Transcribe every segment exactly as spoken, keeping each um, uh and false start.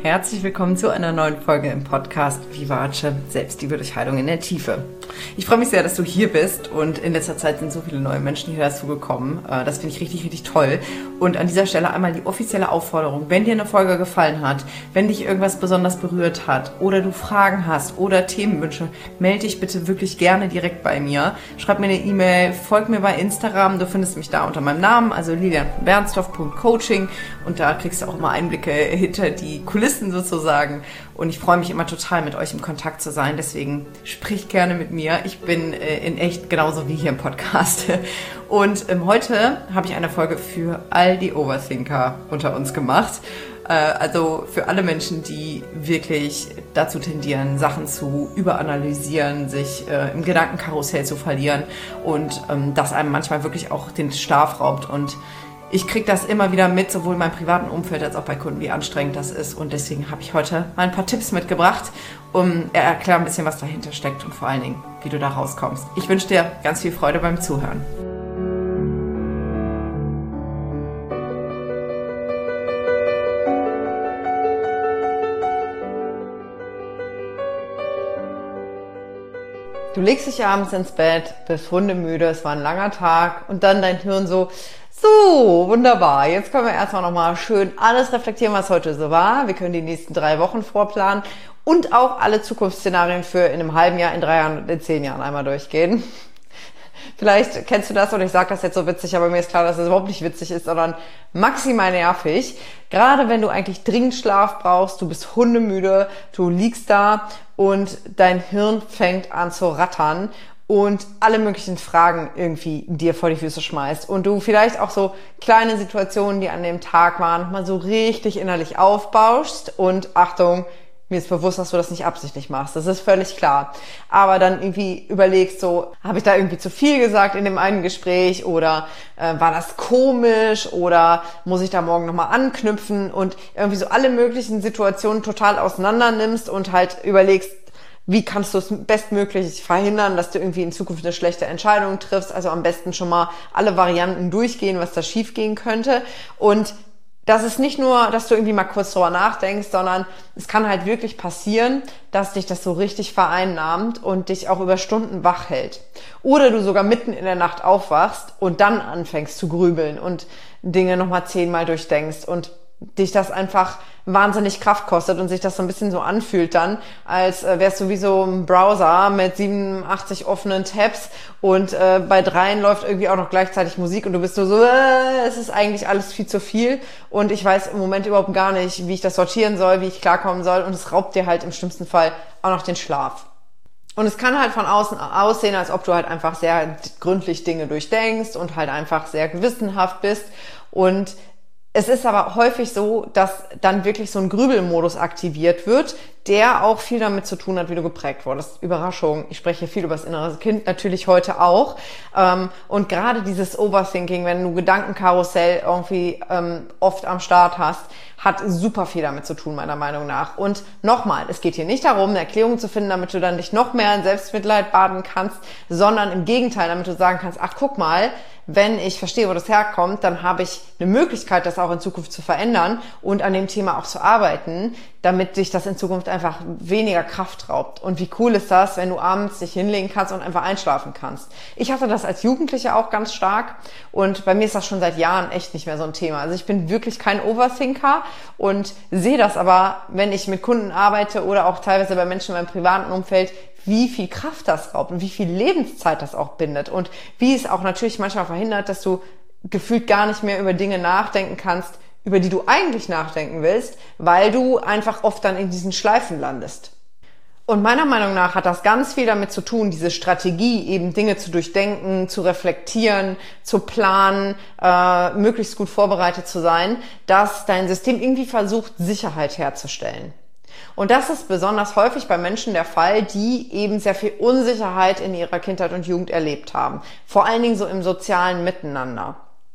Herzlich willkommen zu einer neuen Folge im Podcast Vivace, Selbstliebe durch Heilung in der Tiefe. Ich freue mich sehr, dass du hier bist und in letzter Zeit sind so viele neue Menschen hier dazu gekommen. Das finde ich richtig, richtig toll. Und an dieser Stelle einmal die offizielle Aufforderung, wenn dir eine Folge gefallen hat, wenn dich irgendwas besonders berührt hat oder du Fragen hast oder Themenwünsche, melde dich bitte wirklich gerne direkt bei mir. Schreib mir eine E-Mail, folg mir bei Instagram, du findest mich da unter meinem Namen, also lilian punkt bernstorff punkt coaching, und da kriegst du auch mal Einblicke hinter die Kulissen sozusagen. Und ich freue mich immer total, mit euch im Kontakt zu sein. Deswegen sprich gerne mit mir. Ich bin äh, in echt genauso wie hier im Podcast. Und ähm, heute habe ich eine Folge für all die Overthinker unter uns gemacht. Äh, also für alle Menschen, die wirklich dazu tendieren, Sachen zu überanalysieren, sich äh, im Gedankenkarussell zu verlieren und ähm, das einem manchmal wirklich auch den Schlaf raubt. Und ich kriege das immer wieder mit, sowohl in meinem privaten Umfeld als auch bei Kunden, wie anstrengend das ist. Und deswegen habe ich heute mal ein paar Tipps mitgebracht, um er erklären ein bisschen, was dahinter steckt und vor allen Dingen, wie du da rauskommst. Ich wünsche dir ganz viel Freude beim Zuhören. Du legst dich abends ins Bett, bist hundemüde, es war ein langer Tag und dann dein Hirn so: So, wunderbar. Jetzt können wir erstmal nochmal schön alles reflektieren, was heute so war. Wir können die nächsten drei Wochen vorplanen und auch alle Zukunftsszenarien für in einem halben Jahr, in drei Jahren und in zehn Jahren einmal durchgehen. Vielleicht kennst du das und ich sage das jetzt so witzig, aber mir ist klar, dass es überhaupt nicht witzig ist, sondern maximal nervig. Gerade wenn du eigentlich dringend Schlaf brauchst, du bist hundemüde, du liegst da und dein Hirn fängt an zu rattern und alle möglichen Fragen irgendwie dir vor die Füße schmeißt und du vielleicht auch so kleine Situationen, die an dem Tag waren, mal so richtig innerlich aufbauschst und Achtung, mir ist bewusst, dass du das nicht absichtlich machst, das ist völlig klar, aber dann irgendwie überlegst so, habe ich da irgendwie zu viel gesagt in dem einen Gespräch oder äh, war das komisch oder muss ich da morgen nochmal anknüpfen und irgendwie so alle möglichen Situationen total auseinander nimmst und halt überlegst, wie kannst du es bestmöglich verhindern, dass du irgendwie in Zukunft eine schlechte Entscheidung triffst? Also am besten schon mal alle Varianten durchgehen, was da schief gehen könnte. Und das ist nicht nur, dass du irgendwie mal kurz drüber nachdenkst, sondern es kann halt wirklich passieren, dass dich das so richtig vereinnahmt und dich auch über Stunden wach hält. Oder du sogar mitten in der Nacht aufwachst und dann anfängst zu grübeln und Dinge nochmal zehnmal durchdenkst und dich das einfach wahnsinnig Kraft kostet und sich das so ein bisschen so anfühlt dann, als äh, wärst du wie so ein Browser mit siebenundachtzig offenen Tabs und äh, bei dreien läuft irgendwie auch noch gleichzeitig Musik und du bist nur so, äh, es ist eigentlich alles viel zu viel und ich weiß im Moment überhaupt gar nicht, wie ich das sortieren soll, wie ich klarkommen soll und es raubt dir halt im schlimmsten Fall auch noch den Schlaf. Und es kann halt von außen aussehen, als ob du halt einfach sehr gründlich Dinge durchdenkst und halt einfach sehr gewissenhaft bist und es ist aber häufig so, dass dann wirklich so ein Grübelmodus aktiviert wird, der auch viel damit zu tun hat, wie du geprägt wurdest. Überraschung, ich spreche viel über das innere Kind, natürlich heute auch. Und gerade dieses Overthinking, wenn du Gedankenkarussell irgendwie oft am Start hast, hat super viel damit zu tun, meiner Meinung nach. Und nochmal, es geht hier nicht darum, eine Erklärung zu finden, damit du dann dich noch mehr in Selbstmitleid baden kannst, sondern im Gegenteil, damit du sagen kannst, ach guck mal, wenn ich verstehe, wo das herkommt, dann habe ich eine Möglichkeit, das auch in Zukunft zu verändern und an dem Thema auch zu arbeiten, damit dich das in Zukunft einfach weniger Kraft raubt. Und wie cool ist das, wenn du abends dich hinlegen kannst und einfach einschlafen kannst. Ich hatte das als Jugendliche auch ganz stark und bei mir ist das schon seit Jahren echt nicht mehr so ein Thema. Also ich bin wirklich kein Overthinker und sehe das aber, wenn ich mit Kunden arbeite oder auch teilweise bei Menschen in meinem privaten Umfeld, wie viel Kraft das raubt und wie viel Lebenszeit das auch bindet und wie es auch natürlich manchmal verhindert, dass du gefühlt gar nicht mehr über Dinge nachdenken kannst, über die du eigentlich nachdenken willst, weil du einfach oft dann in diesen Schleifen landest. Und meiner Meinung nach hat das ganz viel damit zu tun, diese Strategie, eben Dinge zu durchdenken, zu reflektieren, zu planen, äh, möglichst gut vorbereitet zu sein, dass dein System irgendwie versucht, Sicherheit herzustellen. Und das ist besonders häufig bei Menschen der Fall, die eben sehr viel Unsicherheit in ihrer Kindheit und Jugend erlebt haben. Vor allen Dingen so im sozialen Miteinander.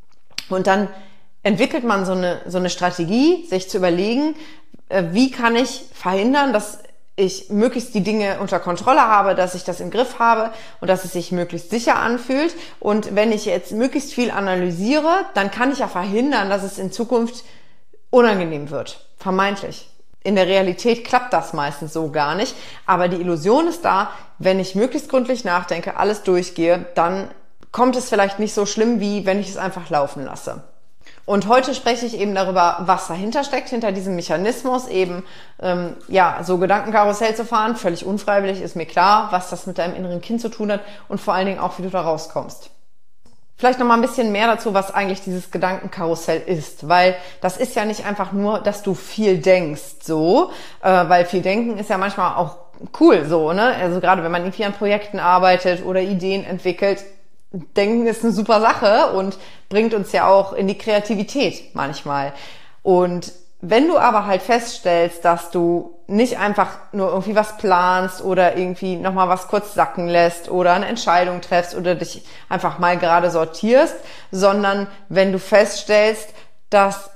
Und dann entwickelt man so eine, so eine Strategie, sich zu überlegen, wie kann ich verhindern, dass ich möglichst die Dinge unter Kontrolle habe, dass ich das im Griff habe und dass es sich möglichst sicher anfühlt. Und wenn ich jetzt möglichst viel analysiere, dann kann ich ja verhindern, dass es in Zukunft unangenehm wird. Vermeintlich. in der Realität klappt das meistens so gar nicht. Aber die Illusion ist da, wenn ich möglichst gründlich nachdenke, alles durchgehe, dann kommt es vielleicht nicht so schlimm, wie wenn ich es einfach laufen lasse. Und heute spreche ich eben darüber, was dahinter steckt, hinter diesem Mechanismus, eben ähm, ja so Gedankenkarussell zu fahren. Völlig unfreiwillig, ist mir klar, was das mit deinem inneren Kind zu tun hat und vor allen Dingen auch, wie du da rauskommst. Vielleicht noch mal ein bisschen mehr dazu, was eigentlich dieses Gedankenkarussell ist, weil das ist ja nicht einfach nur, dass du viel denkst, so, äh, weil viel denken ist ja manchmal auch cool, so, ne? Also gerade wenn man irgendwie an Projekten arbeitet oder Ideen entwickelt, Denken ist eine super Sache und bringt uns ja auch in die Kreativität manchmal. Und wenn du aber halt feststellst, dass du nicht einfach nur irgendwie was planst oder irgendwie nochmal was kurz sacken lässt oder eine Entscheidung treffst oder dich einfach mal gerade sortierst, sondern wenn du feststellst, dass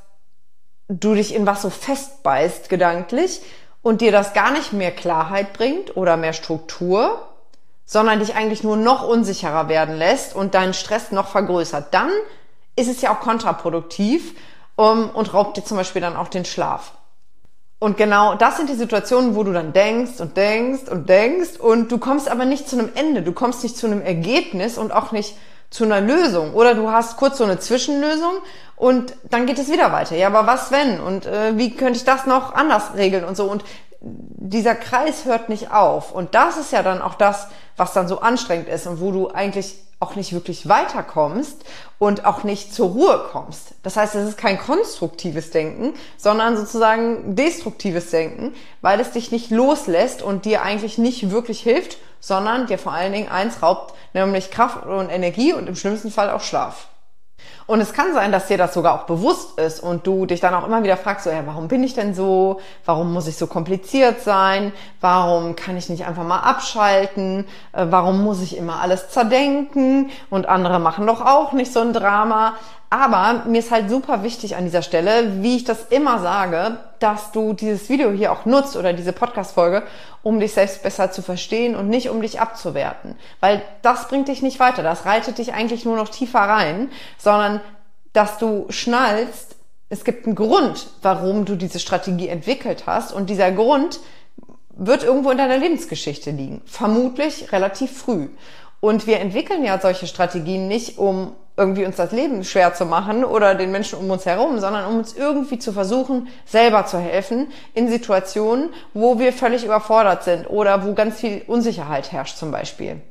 du dich in was so festbeißt gedanklich und dir das gar nicht mehr Klarheit bringt oder mehr Struktur, sondern dich eigentlich nur noch unsicherer werden lässt und deinen Stress noch vergrößert, dann ist es ja auch kontraproduktiv um, und raubt dir zum Beispiel dann auch den Schlaf. Und genau das sind die Situationen, wo du dann denkst und denkst und denkst und du kommst aber nicht zu einem Ende, du kommst nicht zu einem Ergebnis und auch nicht zu einer Lösung. Oder du hast kurz so eine Zwischenlösung und dann geht es wieder weiter. Ja, aber was wenn? Und äh, wie könnte ich das noch anders regeln und so? Und dieser Kreis hört nicht auf. Und das ist ja dann auch das, was dann so anstrengend ist und wo du eigentlich auch nicht wirklich weiterkommst und auch nicht zur Ruhe kommst. Das heißt, es ist kein konstruktives Denken, sondern sozusagen destruktives Denken, weil es dich nicht loslässt und dir eigentlich nicht wirklich hilft, sondern dir vor allen Dingen eins raubt, nämlich Kraft und Energie und im schlimmsten Fall auch Schlaf. Und es kann sein, dass dir das sogar auch bewusst ist und du dich dann auch immer wieder fragst, so, ja, warum bin ich denn so? Warum muss ich so kompliziert sein? Warum kann ich nicht einfach mal abschalten? Äh, warum muss ich immer alles zerdenken? Und andere machen doch auch nicht so ein Drama. Aber mir ist halt super wichtig an dieser Stelle, wie ich das immer sage, dass du dieses Video hier auch nutzt oder diese Podcast-Folge, um dich selbst besser zu verstehen und nicht um dich abzuwerten. Weil das bringt dich nicht weiter, das reitet dich eigentlich nur noch tiefer rein, sondern dass du schnallst, es gibt einen Grund, warum du diese Strategie entwickelt hast und dieser Grund wird irgendwo in deiner Lebensgeschichte liegen, vermutlich relativ früh. Und wir entwickeln ja solche Strategien nicht, um irgendwie uns das Leben schwer zu machen oder den Menschen um uns herum, sondern um uns irgendwie zu versuchen, selber zu helfen in Situationen, wo wir völlig überfordert sind oder wo ganz viel Unsicherheit herrscht zum Beispiel.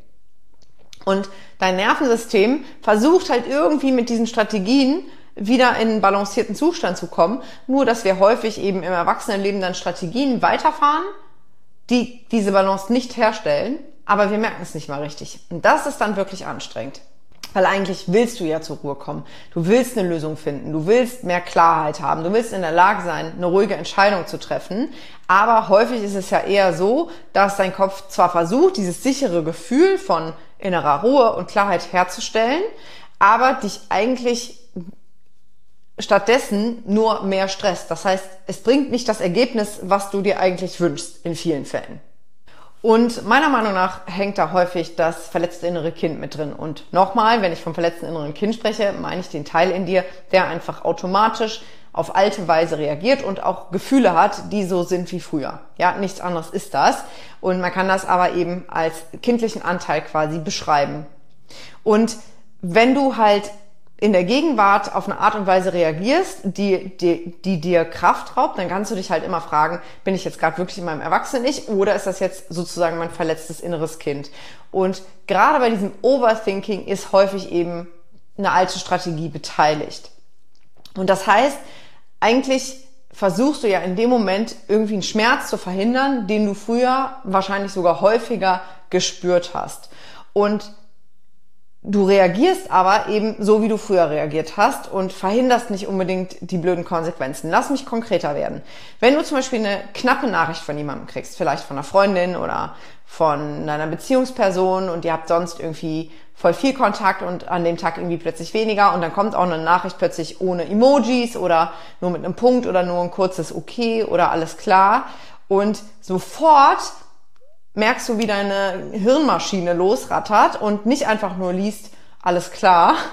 Und dein Nervensystem versucht halt irgendwie mit diesen Strategien wieder in einen balancierten Zustand zu kommen, nur dass wir häufig eben im Erwachsenenleben dann Strategien weiterfahren, die diese Balance nicht herstellen, aber wir merken es nicht mal richtig. Und das ist dann wirklich anstrengend. Weil eigentlich willst du ja zur Ruhe kommen. Du willst eine Lösung finden. Du willst mehr Klarheit haben. Du willst in der Lage sein, eine ruhige Entscheidung zu treffen. Aber häufig ist es ja eher so, dass dein Kopf zwar versucht, dieses sichere Gefühl von innerer Ruhe und Klarheit herzustellen, aber dich eigentlich stattdessen nur mehr stresst. Das heißt, es bringt nicht das Ergebnis, was du dir eigentlich wünschst, in vielen Fällen. Und meiner Meinung nach hängt da häufig das verletzte innere Kind mit drin. Und nochmal, wenn ich vom verletzten inneren Kind spreche, meine ich den Teil in dir, der einfach automatisch auf alte Weise reagiert und auch Gefühle hat, die so sind wie früher. Ja, nichts anderes ist das. Und man kann das aber eben als kindlichen Anteil quasi beschreiben. Und wenn du halt in der Gegenwart auf eine Art und Weise reagierst, die, die, die dir Kraft raubt, dann kannst du dich halt immer fragen, bin ich jetzt gerade wirklich in meinem Erwachsenen-Ich oder ist das jetzt sozusagen mein verletztes inneres Kind? Und gerade bei diesem Overthinking ist häufig eben eine alte Strategie beteiligt. Und das heißt, eigentlich versuchst du ja in dem Moment irgendwie einen Schmerz zu verhindern, den du früher wahrscheinlich sogar häufiger gespürt hast. Und du reagierst aber eben so, wie du früher reagiert hast und verhinderst nicht unbedingt die blöden Konsequenzen. Lass mich konkreter werden. Wenn du zum Beispiel eine knappe Nachricht von jemandem kriegst, vielleicht von einer Freundin oder von einer Beziehungsperson und ihr habt sonst irgendwie voll viel Kontakt und an dem Tag irgendwie plötzlich weniger und dann kommt auch eine Nachricht plötzlich ohne Emojis oder nur mit einem Punkt oder nur ein kurzes Okay oder alles klar und sofort merkst du, wie deine Hirnmaschine losrattert und nicht einfach nur liest, alles klar,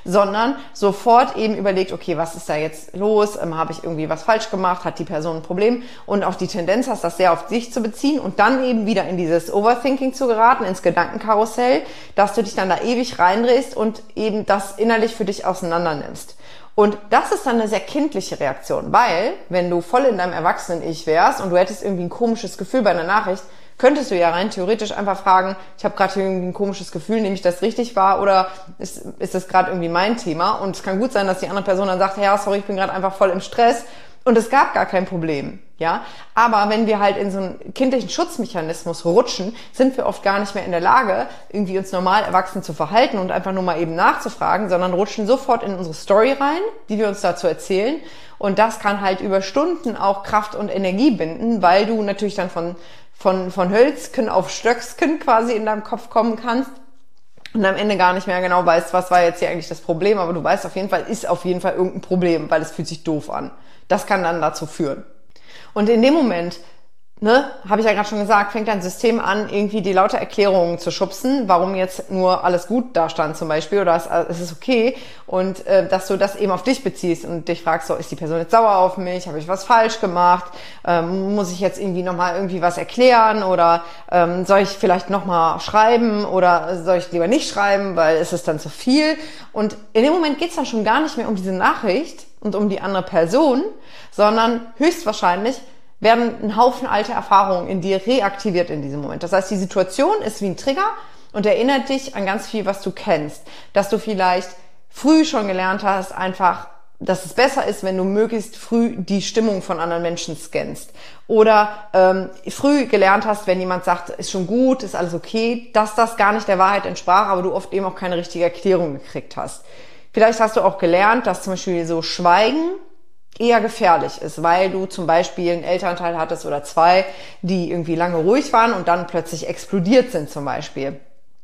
sondern sofort eben überlegt, okay, was ist da jetzt los? Ähm, habe ich irgendwie was falsch gemacht? Hat die Person ein Problem? Und auch die Tendenz hast, das sehr auf dich zu beziehen und dann eben wieder in dieses Overthinking zu geraten, ins Gedankenkarussell, dass du dich dann da ewig reindrehst und eben das innerlich für dich auseinander nimmst. Und das ist dann eine sehr kindliche Reaktion, weil wenn du voll in deinem Erwachsenen-Ich wärst und du hättest irgendwie ein komisches Gefühl bei einer Nachricht, könntest du ja rein theoretisch einfach fragen, ich habe gerade irgendwie ein komisches Gefühl, nehme ich das richtig wahr oder ist, ist das gerade irgendwie mein Thema? Und es kann gut sein, dass die andere Person dann sagt, ja, sorry, ich bin gerade einfach voll im Stress und es gab gar kein Problem. Ja, aber wenn wir halt in so einen kindlichen Schutzmechanismus rutschen, sind wir oft gar nicht mehr in der Lage, irgendwie uns normal erwachsen zu verhalten und einfach nur mal eben nachzufragen, sondern rutschen sofort in unsere Story rein, die wir uns dazu erzählen. Und das kann halt über Stunden auch Kraft und Energie binden, weil du natürlich dann von, von, von Hölzken auf Stöcksken quasi in deinem Kopf kommen kannst und am Ende gar nicht mehr genau weißt, was war jetzt hier eigentlich das Problem, aber du weißt auf jeden Fall, ist auf jeden Fall irgendein Problem, weil es fühlt sich doof an. Das kann dann dazu führen. Und in dem Moment, ne, habe ich ja gerade schon gesagt, fängt dein System an, irgendwie die lauter Erklärungen zu schubsen, warum jetzt nur alles gut da stand zum Beispiel oder es, es ist okay und äh, dass du das eben auf dich beziehst und dich fragst, so, ist die Person jetzt sauer auf mich, habe ich was falsch gemacht, ähm, muss ich jetzt irgendwie nochmal irgendwie was erklären oder ähm, soll ich vielleicht nochmal schreiben oder soll ich lieber nicht schreiben, weil es ist dann zu viel. Und in dem Moment geht's dann schon gar nicht mehr um diese Nachricht und um die andere Person, sondern höchstwahrscheinlich werden ein Haufen alte Erfahrungen in dir reaktiviert in diesem Moment. Das heißt, die Situation ist wie ein Trigger und erinnert dich an ganz viel, was du kennst. Dass du vielleicht früh schon gelernt hast, einfach, dass es besser ist, wenn du möglichst früh die Stimmung von anderen Menschen scannst. Oder ähm, früh gelernt hast, wenn jemand sagt, ist schon gut, ist alles okay, dass das gar nicht der Wahrheit entsprach, aber du oft eben auch keine richtige Erklärung gekriegt hast. Vielleicht hast du auch gelernt, dass zum Beispiel so Schweigen eher gefährlich ist, weil du zum Beispiel einen Elternteil hattest oder zwei, die irgendwie lange ruhig waren und dann plötzlich explodiert sind zum Beispiel.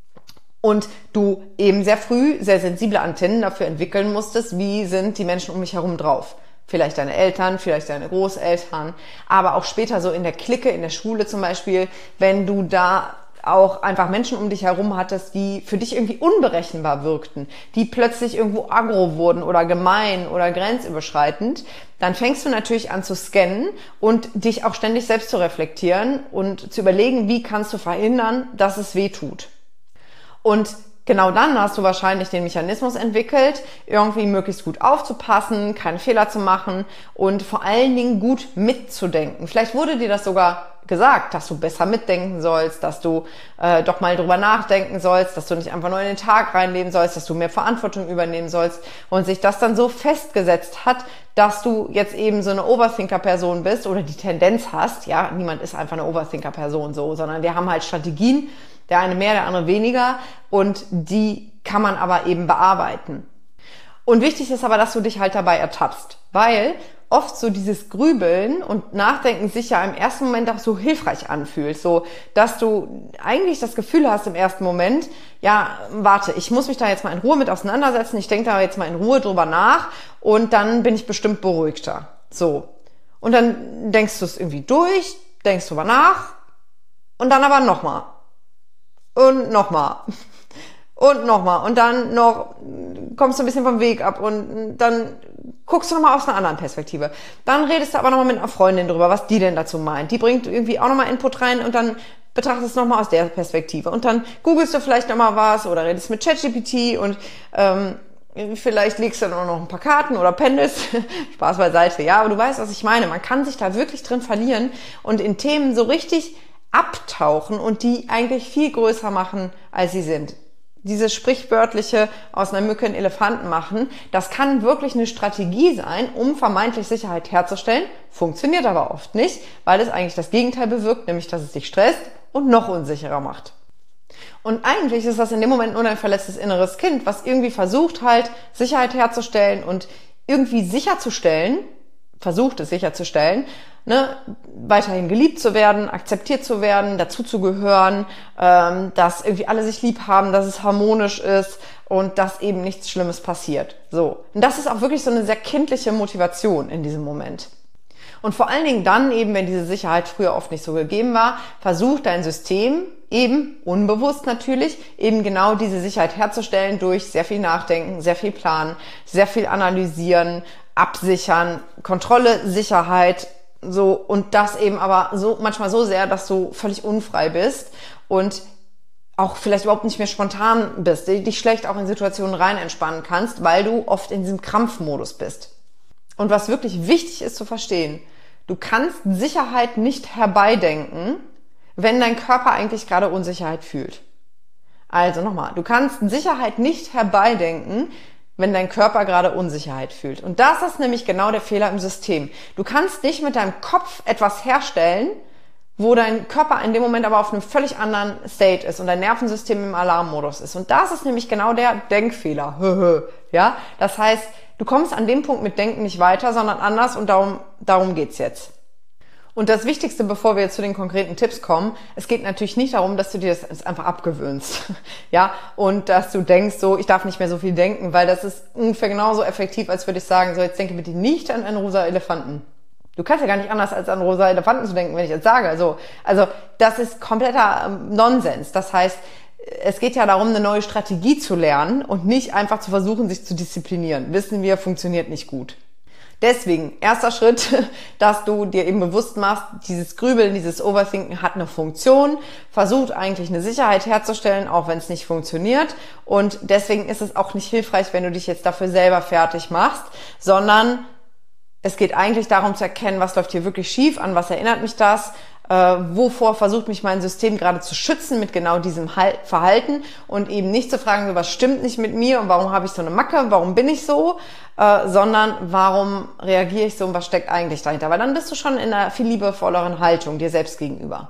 Und du eben sehr früh sehr sensible Antennen dafür entwickeln musstest, wie sind die Menschen um mich herum drauf. Vielleicht deine Eltern, vielleicht deine Großeltern, aber auch später so in der Clique, in der Schule zum Beispiel, wenn du da auch einfach Menschen um dich herum hattest, die für dich irgendwie unberechenbar wirkten, die plötzlich irgendwo aggro wurden oder gemein oder grenzüberschreitend, dann fängst du natürlich an zu scannen und dich auch ständig selbst zu reflektieren und zu überlegen, wie kannst du verhindern, dass es weh tut. Und genau dann hast du wahrscheinlich den Mechanismus entwickelt, irgendwie möglichst gut aufzupassen, keine Fehler zu machen und vor allen Dingen gut mitzudenken. Vielleicht wurde dir das sogar gesagt, dass du besser mitdenken sollst, dass du äh, doch mal drüber nachdenken sollst, dass du nicht einfach nur in den Tag reinleben sollst, dass du mehr Verantwortung übernehmen sollst und sich das dann so festgesetzt hat, dass du jetzt eben so eine Overthinker-Person bist oder die Tendenz hast, ja, niemand ist einfach eine Overthinker-Person so, sondern die haben halt Strategien, der eine mehr, der andere weniger und die kann man aber eben bearbeiten. Und wichtig ist aber, dass du dich halt dabei ertappst, weil oft so dieses Grübeln und Nachdenken sich ja im ersten Moment auch so hilfreich anfühlt, so dass du eigentlich das Gefühl hast im ersten Moment, ja, warte, ich muss mich da jetzt mal in Ruhe mit auseinandersetzen, ich denke da jetzt mal in Ruhe drüber nach und dann bin ich bestimmt beruhigter. So. Und dann denkst du es irgendwie durch, denkst drüber nach und dann aber nochmal. Und nochmal. Und nochmal. Und dann noch kommst du ein bisschen vom Weg ab und dann guckst du nochmal aus einer anderen Perspektive. Dann redest du aber nochmal mit einer Freundin drüber, was die denn dazu meint. Die bringt irgendwie auch nochmal Input rein und dann betrachtest du nochmal aus der Perspektive. Und dann googelst du vielleicht nochmal was oder redest mit ChatGPT und ähm, vielleicht legst du dann auch noch ein paar Karten oder pendelst. Spaß beiseite. Ja, aber du weißt, was ich meine. Man kann sich da wirklich drin verlieren und in Themen so richtig abtauchen und die eigentlich viel größer machen, als sie sind. Dieses sprichwörtliche aus einer Mücke einen Elefanten machen, das kann wirklich eine Strategie sein, um vermeintlich Sicherheit herzustellen, funktioniert aber oft nicht, weil es eigentlich das Gegenteil bewirkt, nämlich dass es dich stresst und noch unsicherer macht. Und eigentlich ist das in dem Moment nur ein verletztes inneres Kind, was irgendwie versucht halt, Sicherheit herzustellen und irgendwie sicherzustellen, versucht es sicherzustellen, ne, weiterhin geliebt zu werden, akzeptiert zu werden, dazuzugehören, ähm, dass irgendwie alle sich lieb haben, dass es harmonisch ist und dass eben nichts Schlimmes passiert. So. Und das ist auch wirklich so eine sehr kindliche Motivation in diesem Moment. Und vor allen Dingen dann eben, wenn diese Sicherheit früher oft nicht so gegeben war, versucht dein System eben unbewusst natürlich, eben genau diese Sicherheit herzustellen durch sehr viel Nachdenken, sehr viel Planen, sehr viel Analysieren, Absichern, Kontrolle, Sicherheit, so, und das eben aber so manchmal so sehr, dass du völlig unfrei bist und auch vielleicht überhaupt nicht mehr spontan bist, dich schlecht auch in Situationen rein entspannen kannst, weil du oft in diesem Krampfmodus bist. Und was wirklich wichtig ist zu verstehen, du kannst Sicherheit nicht herbeidenken, wenn dein Körper eigentlich gerade Unsicherheit fühlt. Also nochmal, du kannst Sicherheit nicht herbeidenken, wenn dein Körper gerade Unsicherheit fühlt. Und das ist nämlich genau der Fehler im System. Du kannst nicht mit deinem Kopf etwas herstellen, wo dein Körper in dem Moment aber auf einem völlig anderen State ist und dein Nervensystem im Alarmmodus ist. Und das ist nämlich genau der Denkfehler. Ja, das heißt, du kommst an dem Punkt mit Denken nicht weiter, sondern anders, und darum, darum geht's jetzt. Und das Wichtigste, bevor wir jetzt zu den konkreten Tipps kommen, es geht natürlich nicht darum, dass du dir das einfach abgewöhnst, ja, und dass du denkst, so, ich darf nicht mehr so viel denken, weil das ist ungefähr genauso effektiv, als würde ich sagen, so, jetzt denke bitte nicht an einen rosa Elefanten. Du kannst ja gar nicht anders, als an rosa Elefanten zu denken, wenn ich jetzt sage. Also, also das ist kompletter ähm, Nonsens. Das heißt, es geht ja darum, eine neue Strategie zu lernen und nicht einfach zu versuchen, sich zu disziplinieren. Wissen wir, funktioniert nicht gut. Deswegen, erster Schritt, dass du dir eben bewusst machst, dieses Grübeln, dieses Overthinken hat eine Funktion, versucht eigentlich eine Sicherheit herzustellen, auch wenn es nicht funktioniert. Und deswegen ist es auch nicht hilfreich, wenn du dich jetzt dafür selber fertig machst, sondern es geht eigentlich darum zu erkennen, was läuft hier wirklich schief, an was erinnert mich das, äh, wovor versucht mich mein System gerade zu schützen mit genau diesem Hal- Verhalten, und eben nicht zu fragen, so, was stimmt nicht mit mir und warum habe ich so eine Macke, warum bin ich so, äh, sondern warum reagiere ich so und was steckt eigentlich dahinter. Weil dann bist du schon in einer viel liebevolleren Haltung dir selbst gegenüber.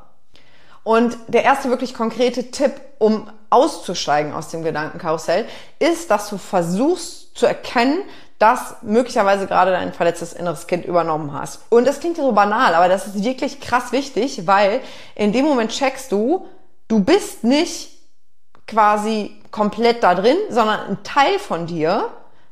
Und der erste wirklich konkrete Tipp, um auszusteigen aus dem Gedankenkarussell, ist, dass du versuchst zu erkennen, dass möglicherweise gerade dein verletztes inneres Kind übernommen hast. Und das klingt ja so banal, aber das ist wirklich krass wichtig, weil in dem Moment checkst du, du bist nicht quasi komplett da drin, sondern ein Teil von dir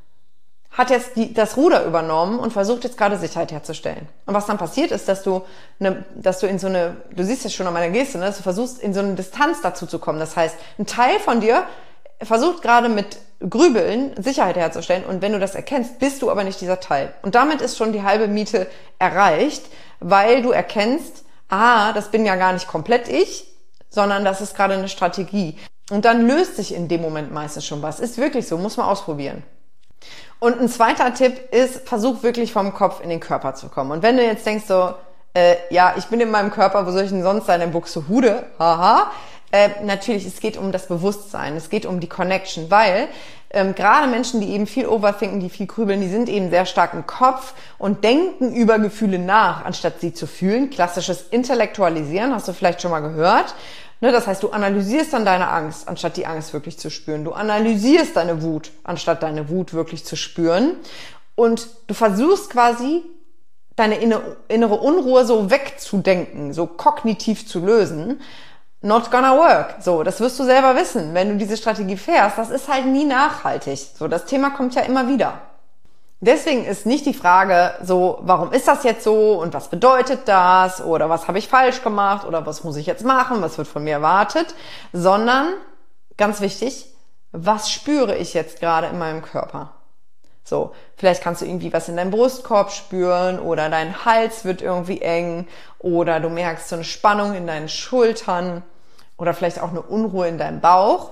hat jetzt die, das Ruder übernommen und versucht jetzt gerade Sicherheit herzustellen. Und was dann passiert ist, dass du, ne, dass du in so eine, du siehst es schon an meiner Geste, ne, dass du versuchst, in so eine Distanz dazu zu kommen. Das heißt, ein Teil von dir versucht gerade mit Grübeln Sicherheit herzustellen, und wenn du das erkennst, bist du aber nicht dieser Teil. Und damit ist schon die halbe Miete erreicht, weil du erkennst, ah, das bin ja gar nicht komplett ich, sondern das ist gerade eine Strategie. Und dann löst sich in dem Moment meistens schon was. Ist wirklich so, muss man ausprobieren. Und ein zweiter Tipp ist, versuch wirklich vom Kopf in den Körper zu kommen. Und wenn du jetzt denkst so, äh, ja, ich bin in meinem Körper, wo soll ich denn sonst sein, in Buxtehude? Haha. Äh, natürlich, es geht um das Bewusstsein, es geht um die Connection, weil ähm, gerade Menschen, die eben viel overthinken, die viel grübeln, die sind eben sehr stark im Kopf und denken über Gefühle nach, anstatt sie zu fühlen. Klassisches Intellektualisieren, hast du vielleicht schon mal gehört. Ne, das heißt, du analysierst dann deine Angst, anstatt die Angst wirklich zu spüren. Du analysierst deine Wut, anstatt deine Wut wirklich zu spüren. Und du versuchst quasi, deine innere Unruhe so wegzudenken, so kognitiv zu lösen. Not gonna work. So, das wirst du selber wissen, wenn du diese Strategie fährst. Das ist halt nie nachhaltig. So, das Thema kommt ja immer wieder. Deswegen ist nicht die Frage so, warum ist das jetzt so und was bedeutet das oder was habe ich falsch gemacht oder was muss ich jetzt machen, was wird von mir erwartet, sondern, ganz wichtig, was spüre ich jetzt gerade in meinem Körper? So, vielleicht kannst du irgendwie was in deinem Brustkorb spüren oder dein Hals wird irgendwie eng oder du merkst so eine Spannung in deinen Schultern oder vielleicht auch eine Unruhe in deinem Bauch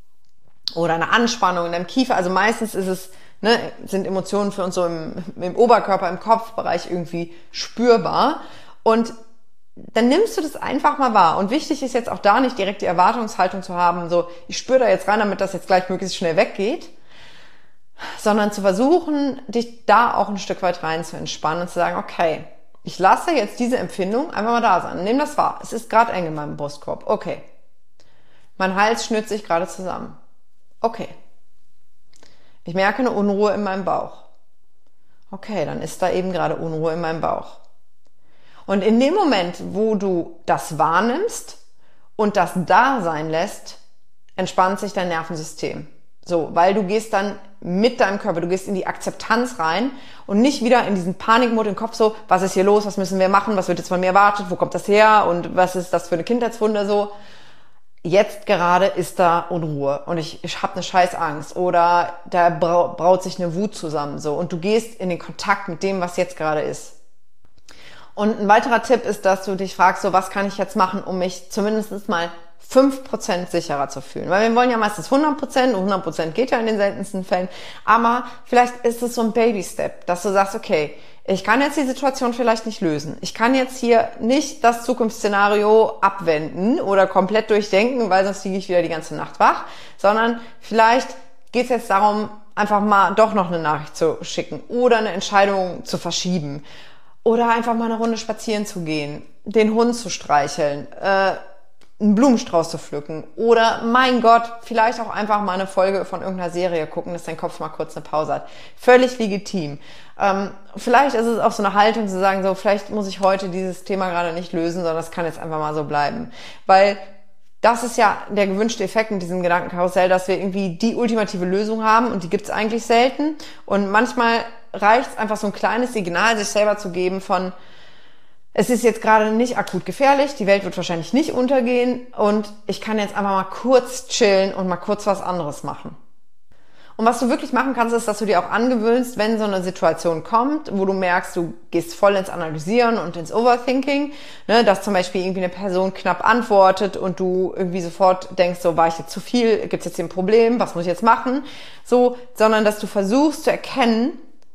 oder eine Anspannung in deinem Kiefer. Also meistens ist es, ne, sind Emotionen für uns so im, im Oberkörper, im Kopfbereich irgendwie spürbar. Und dann nimmst du das einfach mal wahr. Und wichtig ist jetzt auch da nicht direkt die Erwartungshaltung zu haben, so, ich spüre da jetzt rein, damit das jetzt gleich möglichst schnell weggeht, sondern zu versuchen, dich da auch ein Stück weit rein zu entspannen und zu sagen, okay, ich lasse jetzt diese Empfindung einfach mal da sein. Nimm das wahr. Es ist gerade eng in meinem Brustkorb. Okay. Mein Hals schnürt sich gerade zusammen. Okay. Ich merke eine Unruhe in meinem Bauch. Okay, dann ist da eben gerade Unruhe in meinem Bauch. Und in dem Moment, wo du das wahrnimmst und das da sein lässt, entspannt sich dein Nervensystem. So, weil du gehst dann mit deinem Körper, du gehst in die Akzeptanz rein und nicht wieder in diesen Panikmod im Kopf so, was ist hier los, was müssen wir machen, was wird jetzt von mir erwartet, wo kommt das her und was ist das für eine Kindheitswunde so. jetzt gerade ist da Unruhe und ich, ich habe eine scheiß Angst oder da brau, braut sich eine Wut zusammen so und du gehst in den Kontakt mit dem, was jetzt gerade ist. Und ein weiterer Tipp ist, dass du dich fragst, so was kann ich jetzt machen, um mich zumindest mal fünf Prozent sicherer zu fühlen. Weil wir wollen ja meistens hundert Prozent und hundert Prozent geht ja in den seltensten Fällen. Aber vielleicht ist es so ein Baby-Step, dass du sagst, okay, ich kann jetzt die Situation vielleicht nicht lösen. Ich kann jetzt hier nicht das Zukunftsszenario abwenden oder komplett durchdenken, weil sonst liege ich wieder die ganze Nacht wach, sondern vielleicht geht es jetzt darum, einfach mal doch noch eine Nachricht zu schicken oder eine Entscheidung zu verschieben oder einfach mal eine Runde spazieren zu gehen, den Hund zu streicheln, äh, einen Blumenstrauß zu pflücken oder, mein Gott, vielleicht auch einfach mal eine Folge von irgendeiner Serie gucken, dass dein Kopf mal kurz eine Pause hat. Völlig legitim. Ähm, vielleicht ist es auch so eine Haltung zu sagen, so, vielleicht muss ich heute dieses Thema gerade nicht lösen, sondern das kann jetzt einfach mal so bleiben. Weil das ist ja der gewünschte Effekt mit diesem Gedankenkarussell, dass wir irgendwie die ultimative Lösung haben und die gibt's eigentlich selten. Und manchmal reicht es einfach so ein kleines Signal, sich selber zu geben von, es ist jetzt gerade nicht akut gefährlich, die Welt wird wahrscheinlich nicht untergehen und ich kann jetzt einfach mal kurz chillen und mal kurz was anderes machen. Und was du wirklich machen kannst, ist, dass du dir auch angewöhnst, wenn so eine Situation kommt, wo du merkst, du gehst voll ins Analysieren und ins Overthinking, ne, dass zum Beispiel irgendwie eine Person knapp antwortet und du irgendwie sofort denkst, so, war ich jetzt zu viel, gibt es jetzt hier ein Problem, was muss ich jetzt machen? So, sondern dass du versuchst zu erkennen,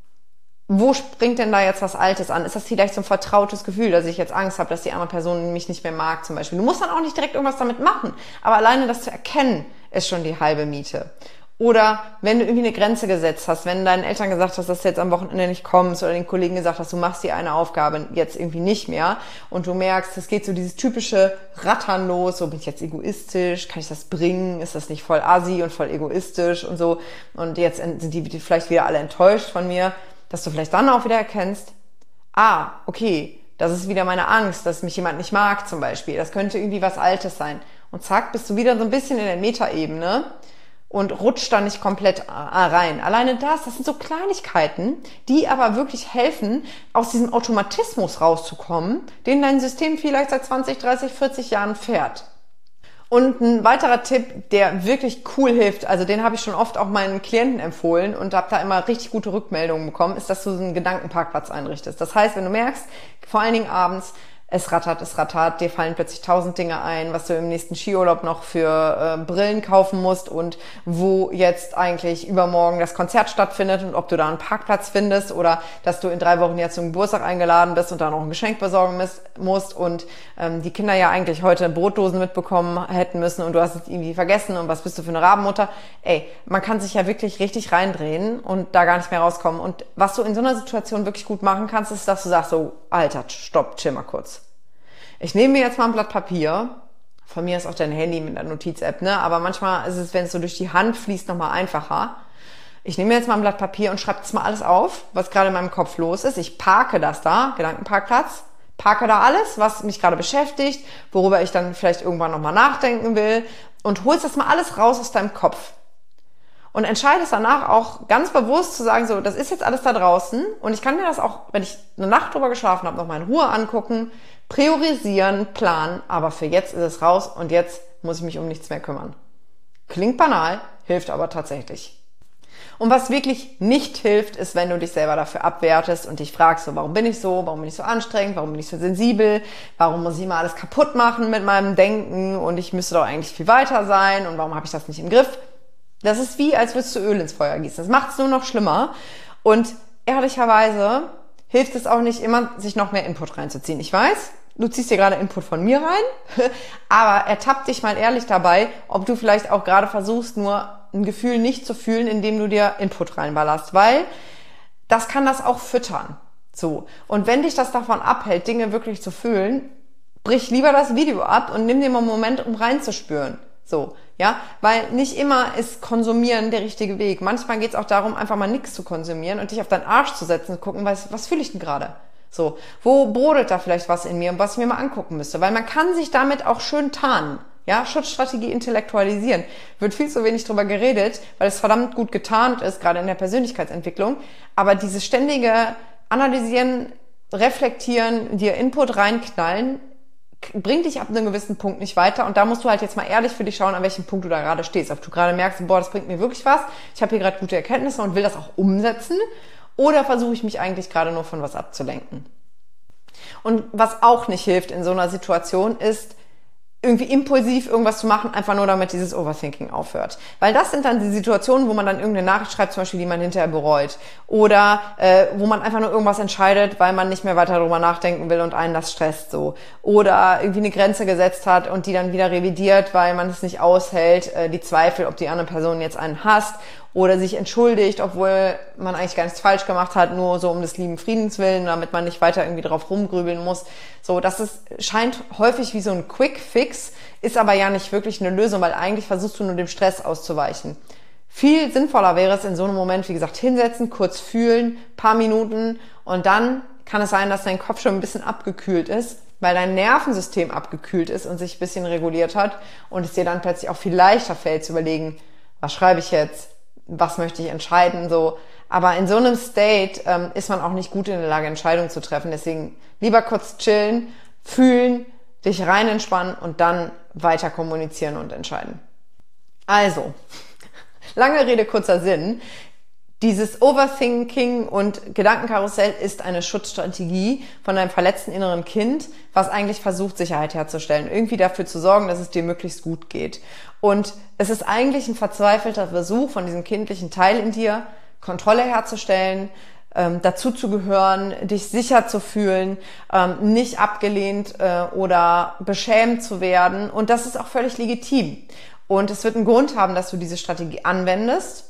wo springt denn da jetzt was Altes an? Ist das vielleicht so ein vertrautes Gefühl, dass ich jetzt Angst habe, dass die andere Person mich nicht mehr mag zum Beispiel? Du musst dann auch nicht direkt irgendwas damit machen, aber alleine das zu erkennen, ist schon die halbe Miete. Oder wenn du irgendwie eine Grenze gesetzt hast, wenn deinen Eltern gesagt hast, dass du jetzt am Wochenende nicht kommst oder den Kollegen gesagt hast, du machst die eine Aufgabe jetzt irgendwie nicht mehr und du merkst, es geht so dieses typische Rattern los, so bin ich jetzt egoistisch, kann ich das bringen, ist das nicht voll assi und voll egoistisch und so und jetzt sind die vielleicht wieder alle enttäuscht von mir, dass du vielleicht dann auch wieder erkennst, ah, okay, das ist wieder meine Angst, dass mich jemand nicht mag zum Beispiel. Das könnte irgendwie was Altes sein. Und zack, bist du wieder so ein bisschen in der Metaebene und rutscht da nicht komplett rein. Alleine das, das sind so Kleinigkeiten, die aber wirklich helfen, aus diesem Automatismus rauszukommen, den dein System vielleicht seit zwanzig, dreißig, vierzig Jahren fährt. Und ein weiterer Tipp, der wirklich cool hilft, also den habe ich schon oft auch meinen Klienten empfohlen und habe da immer richtig gute Rückmeldungen bekommen, ist, dass du so einen Gedankenparkplatz einrichtest. Das heißt, wenn du merkst, vor allen Dingen abends, es rattert, es rattert, dir fallen plötzlich tausend Dinge ein, was du im nächsten Skiurlaub noch für äh, Brillen kaufen musst und wo jetzt eigentlich übermorgen das Konzert stattfindet und ob du da einen Parkplatz findest oder dass du in drei Wochen jetzt zum Geburtstag eingeladen bist und da noch ein Geschenk besorgen musst und ähm, die Kinder ja eigentlich heute Brotdosen mitbekommen hätten müssen und du hast es irgendwie vergessen und was bist du für eine Rabenmutter? Ey, man kann sich ja wirklich richtig reindrehen und da gar nicht mehr rauskommen. Und was du in so einer Situation wirklich gut machen kannst, ist, dass du sagst so, Alter, stopp, chill mal kurz. Ich nehme mir jetzt mal ein Blatt Papier. Von mir ist auch dein Handy mit einer Notiz-App, ne? Aber manchmal ist es, wenn es so durch die Hand fließt, nochmal einfacher. Ich nehme mir jetzt mal ein Blatt Papier und schreibe jetzt mal alles auf, was gerade in meinem Kopf los ist. Ich parke das da, Gedankenparkplatz, parke da alles, was mich gerade beschäftigt, worüber ich dann vielleicht irgendwann nochmal nachdenken will und holst das mal alles raus aus deinem Kopf. Und entscheidest danach auch ganz bewusst zu sagen, so, das ist jetzt alles da draußen und ich kann mir das auch, wenn ich eine Nacht drüber geschlafen habe, nochmal in Ruhe angucken, priorisieren, planen, aber für jetzt ist es raus und jetzt muss ich mich um nichts mehr kümmern. Klingt banal, hilft aber tatsächlich. Und was wirklich nicht hilft, ist, wenn du dich selber dafür abwertest und dich fragst, so, warum bin ich so, warum bin ich so anstrengend, warum bin ich so sensibel, warum muss ich immer alles kaputt machen mit meinem Denken und ich müsste doch eigentlich viel weiter sein und warum habe ich das nicht im Griff? Das ist wie, als würdest du Öl ins Feuer gießen. Das macht es nur noch schlimmer. Und ehrlicherweise hilft es auch nicht immer, sich noch mehr Input reinzuziehen. Ich weiß, du ziehst dir gerade Input von mir rein, aber ertapp dich mal ehrlich dabei, ob du vielleicht auch gerade versuchst, nur ein Gefühl nicht zu fühlen, indem du dir Input reinballerst, weil das kann das auch füttern. So. Und wenn dich das davon abhält, Dinge wirklich zu fühlen, brich lieber das Video ab und nimm dir mal einen Moment, um reinzuspüren. So, ja, weil nicht immer ist Konsumieren der richtige Weg. Manchmal geht es auch darum, einfach mal nichts zu konsumieren und dich auf deinen Arsch zu setzen und gucken, was, was fühle ich denn gerade? So, wo brodelt da vielleicht was in mir, was ich mir mal angucken müsste? Weil man kann sich damit auch schön tarnen. Ja, Schutzstrategie intellektualisieren. Wird viel zu wenig drüber geredet, weil es verdammt gut getarnt ist, gerade in der Persönlichkeitsentwicklung. Aber dieses ständige Analysieren, Reflektieren, dir Input reinknallen, bringt dich ab einem gewissen Punkt nicht weiter. Und da musst du halt jetzt mal ehrlich für dich schauen, an welchem Punkt du da gerade stehst. Ob du gerade merkst, boah, das bringt mir wirklich was, ich habe hier gerade gute Erkenntnisse und will das auch umsetzen. Oder versuche ich mich eigentlich gerade nur von was abzulenken. Und was auch nicht hilft in so einer Situation ist, irgendwie impulsiv irgendwas zu machen, einfach nur damit dieses Overthinking aufhört. Weil das sind dann die Situationen, wo man dann irgendeine Nachricht schreibt, zum Beispiel, die man hinterher bereut. Oder äh, wo man einfach nur irgendwas entscheidet, weil man nicht mehr weiter darüber nachdenken will und einen das stresst so. Oder irgendwie eine Grenze gesetzt hat und die dann wieder revidiert, weil man es nicht aushält, äh, die Zweifel, ob die andere Person jetzt einen hasst. Oder sich entschuldigt, obwohl man eigentlich gar nichts falsch gemacht hat, nur so um des lieben Friedens willen, damit man nicht weiter irgendwie drauf rumgrübeln muss. So, das ist, scheint häufig wie so ein Quick-Fix, ist aber ja nicht wirklich eine Lösung, weil eigentlich versuchst du nur dem Stress auszuweichen. Viel sinnvoller wäre es in so einem Moment, wie gesagt, hinsetzen, kurz fühlen, paar Minuten und dann kann es sein, dass dein Kopf schon ein bisschen abgekühlt ist, weil dein Nervensystem abgekühlt ist und sich ein bisschen reguliert hat und es dir dann plötzlich auch viel leichter fällt zu überlegen, was schreibe ich jetzt? Was möchte ich entscheiden, so. Aber in so einem State ähm, ist man auch nicht gut in der Lage, Entscheidungen zu treffen. Deswegen lieber kurz chillen, fühlen, dich rein entspannen und dann weiter kommunizieren und entscheiden. Also, lange Rede, kurzer Sinn. Dieses Overthinking und Gedankenkarussell ist eine Schutzstrategie von deinem verletzten inneren Kind, was eigentlich versucht, Sicherheit herzustellen, irgendwie dafür zu sorgen, dass es dir möglichst gut geht. Und es ist eigentlich ein verzweifelter Versuch von diesem kindlichen Teil in dir, Kontrolle herzustellen, ähm, dazu zu gehören, dich sicher zu fühlen, ähm, nicht abgelehnt äh, oder beschämt zu werden. Und das ist auch völlig legitim. Und es wird einen Grund haben, dass du diese Strategie anwendest.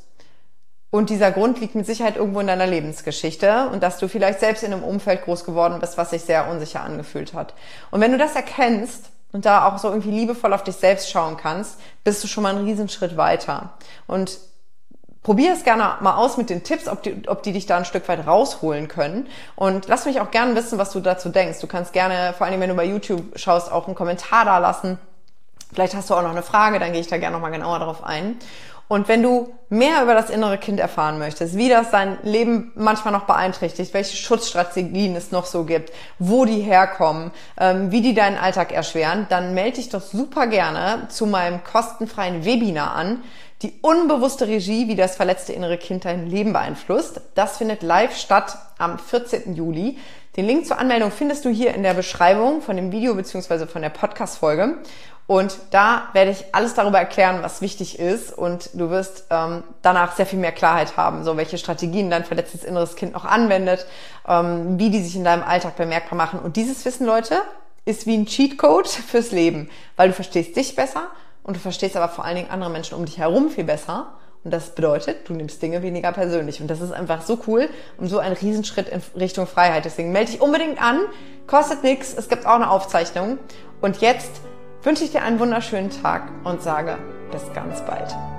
Und dieser Grund liegt mit Sicherheit irgendwo in deiner Lebensgeschichte und dass du vielleicht selbst in einem Umfeld groß geworden bist, was sich sehr unsicher angefühlt hat. Und wenn du das erkennst und da auch so irgendwie liebevoll auf dich selbst schauen kannst, bist du schon mal einen Riesenschritt weiter. Und probier es gerne mal aus mit den Tipps, ob die, ob die dich da ein Stück weit rausholen können. Und lass mich auch gerne wissen, was du dazu denkst. Du kannst gerne, vor allem wenn du bei YouTube schaust, auch einen Kommentar da lassen. Vielleicht hast du auch noch eine Frage, dann gehe ich da gerne nochmal genauer drauf ein. Und wenn du mehr über das innere Kind erfahren möchtest, wie das dein Leben manchmal noch beeinträchtigt, welche Schutzstrategien es noch so gibt, wo die herkommen, ähm, wie die deinen Alltag erschweren, dann melde dich doch super gerne zu meinem kostenfreien Webinar an. Die unbewusste Regie, wie das verletzte innere Kind dein Leben beeinflusst. Das findet live statt am vierzehnten Juli. Den Link zur Anmeldung findest du hier in der Beschreibung von dem Video bzw. von der Podcast-Folge. Und da werde ich alles darüber erklären, was wichtig ist. Und du wirst ähm, danach sehr viel mehr Klarheit haben, so welche Strategien dein verletztes inneres Kind noch anwendet, ähm, wie die sich in deinem Alltag bemerkbar machen. Und dieses Wissen, Leute, ist wie ein Cheatcode fürs Leben, weil du verstehst dich besser und du verstehst aber vor allen Dingen andere Menschen um dich herum viel besser. Und das bedeutet, du nimmst Dinge weniger persönlich. Und das ist einfach so cool und so ein Riesenschritt in Richtung Freiheit. Deswegen melde dich unbedingt an, kostet nichts, es gibt auch eine Aufzeichnung. Und jetzt wünsche ich dir einen wunderschönen Tag und sage bis ganz bald.